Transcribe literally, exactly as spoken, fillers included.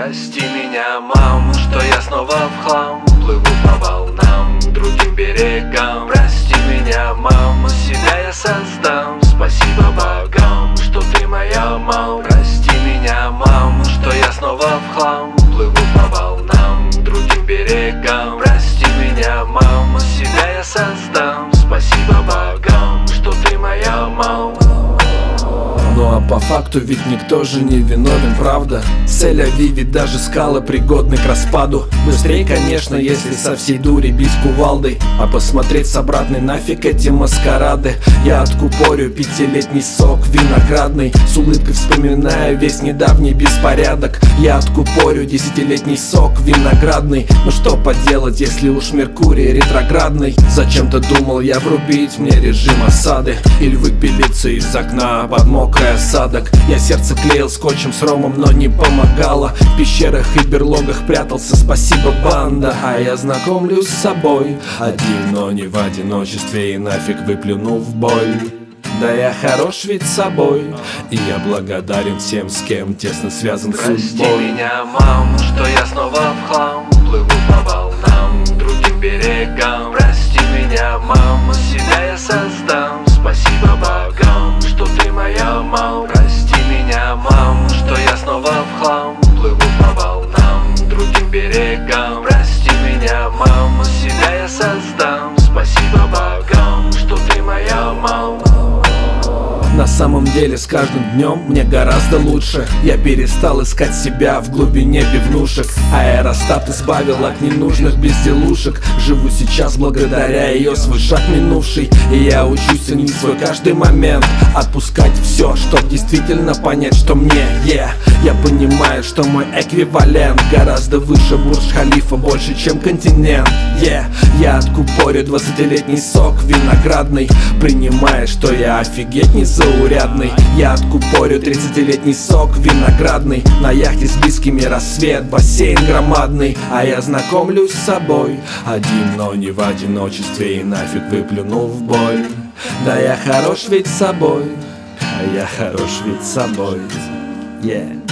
Прости меня, мам, что я снова в хлам, плыву по волнам к другим берегам. Прости меня, мам, себя я создам. Спасибо богам, что ты моя мам. Прости меня, мам, что я снова в хлам, плыву по волнам к другим берегам. Прости меня, мам, себя я создам. Спасибо богам, что ты моя мам. Ну а по факту ведь никто же не виновен, правда? Сель-Ави, ведь даже скалы пригодны к распаду. Быстрее, конечно, если со всей дури бить кувалдой, а посмотреть с обратной нафиг эти маскарады. Я откупорю пятилетний сок виноградный, с улыбкой вспоминая весь недавний беспорядок. Я откупорю десятилетний сок виноградный. Ну что поделать, если уж Меркурий ретроградный? Зачем-то думал я врубить мне режим осады, или выпилиться из окна под мокрый осадок. Я сердце клеил скотчем с ромом, но не помогало. В пещерах и берлогах прятался, спасибо банда. А я знакомлюсь с собой один, но не в одиночестве, и нафиг выплюнул в боль. Да я хорош ведь собой, и я благодарен всем, с кем тесно связан судьбой. Прости меня, мам, что я снова в хлам, плыву по волнам к другим берегам. Прости меня, мам, себя я создам. Спасибо богам, что ты моя мам. Прости меня, мам, что я снова в хлам, плыву по волнам к другим берегам. Прости меня, мам, себя я создам. Спасибо богам, что ты моя мам. На самом деле с каждым днем мне гораздо лучше. Я перестал искать себя в глубине пивнушек. Аэростат избавил от ненужных безделушек. Живу сейчас благодаря ее, свой шаг минувший. И я учусь ценить свой каждый момент, отпускать все, чтоб действительно понять, что мне yeah. Я понимаю, что мой эквивалент гораздо выше Бурдж-Халифа, больше, чем континент yeah. Я откупорю двадцатилетний сок виноградный, принимая, что я офигеть не заурядный. Я откупорю тридцатилетний сок виноградный, на яхте с близкими рассвет, бассейн громадный. А я знакомлюсь с собой один, но не в одиночестве, и нафиг выплюнул в боль. Да я хорош ведь собой, а я хорош ведь собой yeah.